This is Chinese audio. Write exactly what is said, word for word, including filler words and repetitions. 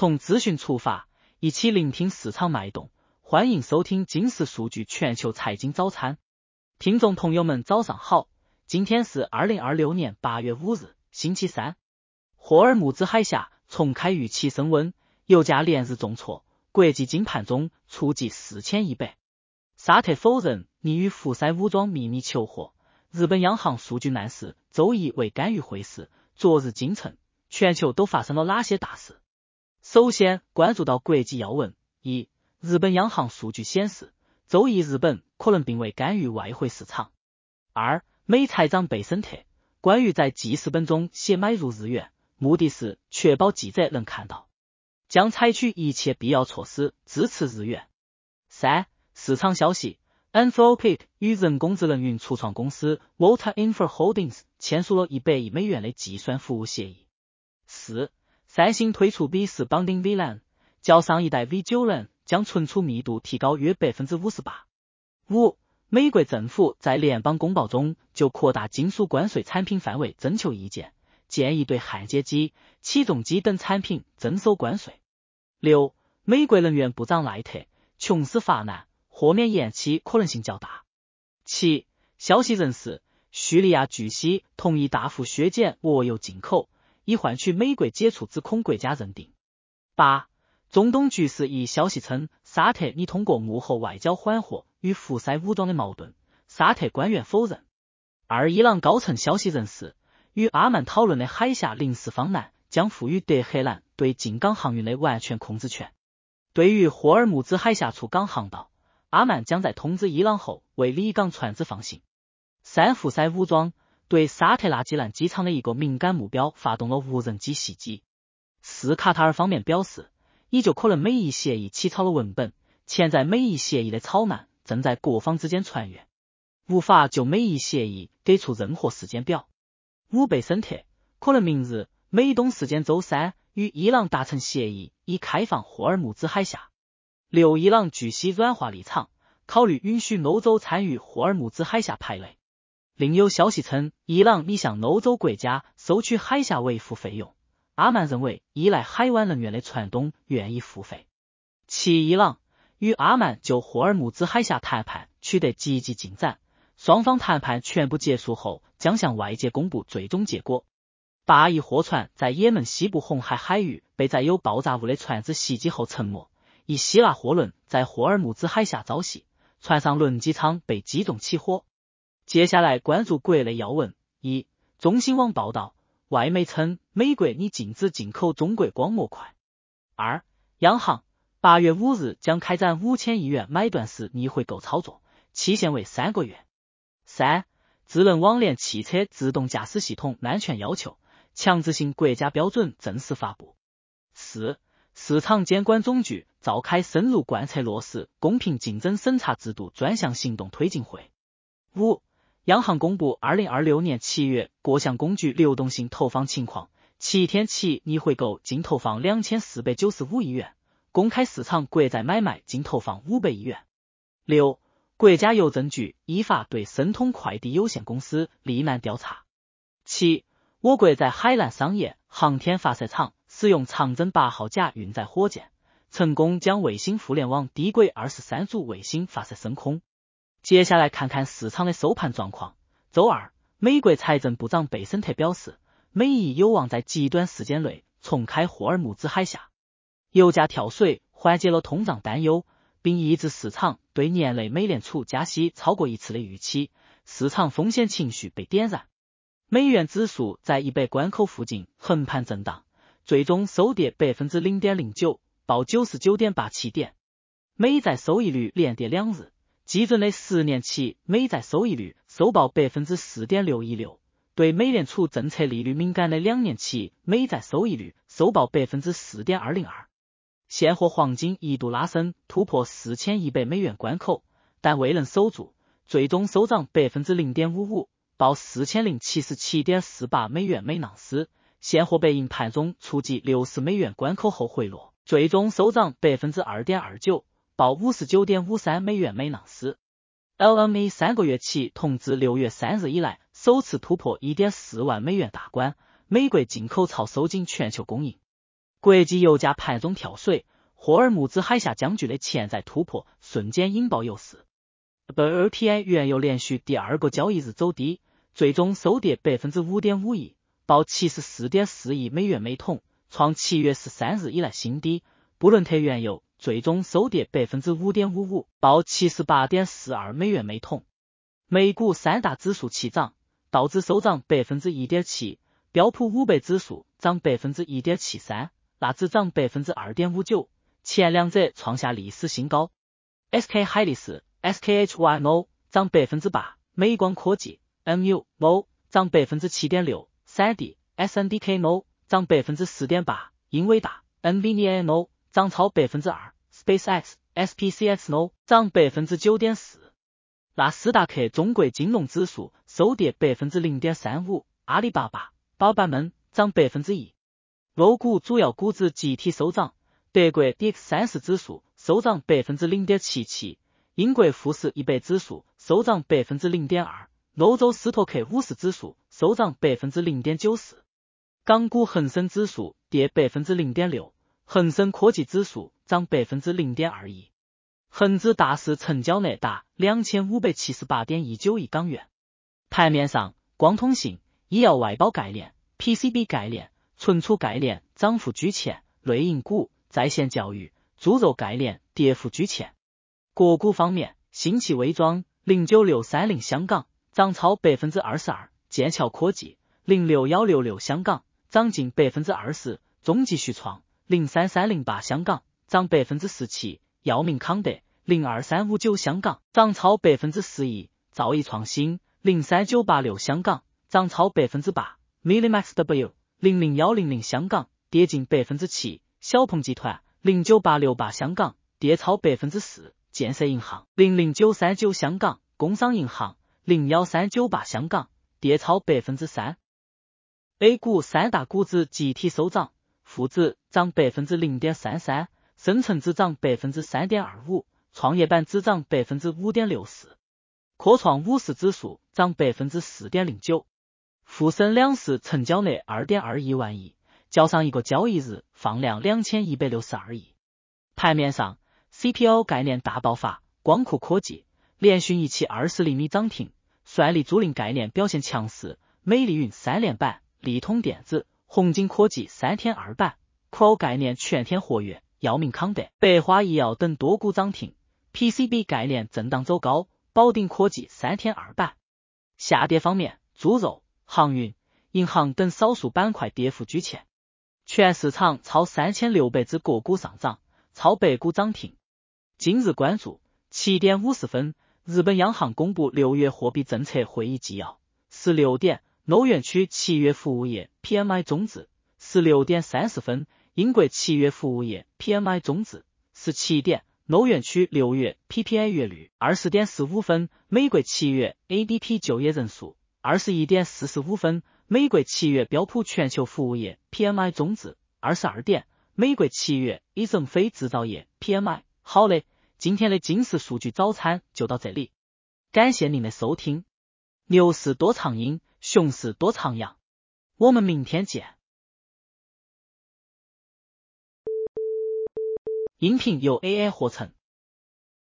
从资讯出发，一起聆听市场脉动。欢迎收听金石数据全球财经早餐。听众朋友们早上好，今天是二零二六年八月五日，星期三。霍尔木兹海峡重开预期升温，油价连日重挫，国际金盘中触及四千亿倍。沙特否认拟与胡塞武装秘密求和。日本央行数据难事，周一未干预汇市。昨日京城，全球都发生了哪些大事？首先关注到国际要闻。一、日本央行数据显示，周一日本可能并未干预外汇市场。二、美财长贝森特关于在记事本中写买入日元，目的是确保记者能看到，将采取一切必要措施支持日元。三、市场消息 Anthropic 与人工智能云初创公司 Volta Infra Holdings 签署了一百亿美元的计算服务协议。四、三星推出比视绑定 V LAN， 较上一代 V 九 LAN 将存储密度提高约 百分之五十八。五、美国政府在联邦公报中就扩大金属关税产品范围征求意见，建议对焊接机、起重机等产品征收关税。六、美国能源部长赖特琼斯发难，豁免延期可能性较大。七、消息人士，叙利亚巨蜥同意大幅削减俄油进口，以换取美国解除指控国家认定。八、中东局势一消息称，沙特拟通过幕后外交缓和与胡塞武装的矛盾，沙特官员否认。二、伊朗高层消息人士，与阿曼讨论的海峡临时方案将赋予德黑兰对进港航运的完全控制权。对于霍尔木兹海峡出港航道，阿曼将在通知伊朗后为离港船只放行。三、胡塞武装对沙特拉基兰机场的一个敏感目标发动了无人机袭击。四、卡塔尔方面表示，已就可能美伊协议起草了文本，潜在美伊协议的草案正在各方之间传阅，无法就美伊协议给出任何时间表。五、贝森特可能明日美东时间周三与伊朗达成协议，以开放霍尔木兹海峡。六、伊朗据悉软化立场，考虑允许欧洲参与霍尔木兹海峡排雷。另有消息称，伊朗拟向欧洲国家收取海峡维护费用。阿曼认为依赖海湾能源的船东愿意付费。七、伊朗与阿曼就霍尔木兹海峡谈判取得积极进展，双方谈判全部结束后将向外界公布最终结果。八、一货船在也门西部红海海域被载有爆炸物的船只袭击后沉没，一希腊货轮在霍尔木兹海峡遭袭，船上轮机舱被击中起火。接下来关注国内要闻。一、中新网报道，外媒称美国拟禁止进口中国光模块。二、央行八月五日将开展五千亿元买断式逆回购操作，期限为三个月。三、智能网联汽车自动驾驶系统安全要求强制性国家标准正式发布。四、市场监管总局召开深入贯彻落实公平竞争审查制度专项行动推进会。五、央行公布二零二六年七月各项工具流动性投放情况，七天期逆回购净投放两千四百九十五亿元，公开市场国债买卖净投放五百亿元。六、国家邮政局依法对申通快递有限公司立案调查。七、我国在海南商业航天发射场使用长征八号甲运载火箭，成功将卫星互联网低轨二十三组卫星发射升空。接下来看看市场的收盘状况。周二，美国财政部长贝森特表示，美伊有望在极短时间内重开霍尔木兹海峡。油价跳水缓解了通胀担忧，并抑制市场对年内美联储加息超过一次的预期，市场风险情绪被点燃。美元指数在一百关口附近横盘震荡，最终收跌 百分之零点零九， 报 九十九点八七点。美债收益率连跌两日，基准的十年期美债收益率收报 百分之四点六一六， 对美联储政策利率敏感的两年期美债收益率收报 百分之四点二零二。现货黄金一度拉升突破四千一百美元关口，但未能守住，最终收涨 百分之零点五五， 报 四千零七十七点四八美元每盎司。现货白银盘中触及六十美元关口后回落，最终收涨 百分之二点二九， 报 五十九点五三美元每盎司。L M E 三个月期同自六月三日以来首次突破 一点四万美元大关，美国进口潮收紧全球供应。 国际油价盘中跳水，霍尔木兹海峡僵局的潜在突破瞬间引爆油市。W T I 原油连续第二个交易日走低，最终收跌 百分之五点五 亿，报 七十四点四亿美元每桶，创七月十三日以来新低。布伦特原油最终收跌 百分之五点五五，报 七十八点四二美元每桶。美股三大指数齐涨，道指收涨 百分之一点七， 标普五百指数涨 百分之一点七三， 纳指涨 百分之二点五九， 前两者创下历史新高。 S K 海力士 S K H Y M O 涨 百分之八， 美光科技 M U M O 涨 百分之七点六， 三 D S N D K M O 涨 百分之四点八， 英伟达 Nvidia M O 涨超 百分之二， SpaceX S P C X M O 涨 百分之九点四。 纳斯达克中国金融指数收跌 百分之零点三五， 阿里巴巴宝板们涨 百分之一。 欧股主要股指集体收涨，德国 D X 三十 指数收涨 百分之零点七七， 英国富时一百指数收涨 百分之零点二， 欧洲斯托克五十指数收涨 百分之零点九四。 港股恒生指数跌 百分之零点六， 恒生科技指数涨 百分之零点二一。恒指大市成交额达 两千五百七十八点一九亿港元。盘面上，光通信、医药外包概念、P C B 概念、存储概念涨幅居前，类银股、在线教育、猪肉概念跌幅居前。个股方面，新奇微装零九六三零香港涨超 百分之二十二， 剑桥科技零六一六六香港涨近 百分之二十， 中极旭创零三三零八香港涨 百分之十七， 药明康德零二三五九香港涨超 百分之十一， 兆易创新零三九八六香港涨超 百分之八， Millimax W零零一零零香港跌近 百分之七， 小鹏集团零九八六八香港跌超 百分之四， 建设银行零零九三九香港、工商银行零一三九八香港跌超 百分之三。 A 股三大股指集体收涨，沪指涨 百分之零点三三， 深成指涨 百分之三点二五， 创业板指涨 百分之五点六四， 科创五十指数涨 百分之四点零九。 沪深两市成交额 二点二一万亿，较上一个交易日放量两千一百六十二亿。盘面上， C P O 概念大爆发，光刻科技连续一期二十厘米涨停，算力租赁概念表现强势，美丽云三连板，利通电子、红景科技三天二板， C R O 概念全天活跃，药明康德、百花医药等多股涨停。 P C B 概念震荡走高，宝鼎科技三天二板。下跌方面，猪肉、航运、银行等少数板块跌幅居前。全市场超三千六百只个股上涨，超百股涨停。今日关注七点五十分，日本央行公布六月货币政策会议纪要。十六点，欧元区七月服务业 P M I 终值。十六点三十分，英国七月服务业 P M I 终值。十七点，欧元区六月 P P I 月率。二十点十五分，美国七月 A D P 就业人数。二十一点四十五分，美国七月标普全球服务业 P M I 终值。二十二点，美国七月 E S M 非制造业 P M I。 好嘞，今天的金石数据早餐就到这里，感谢您的收听。牛市多长阴，熊市多长阳，我们明天见。音频由 A I 合成。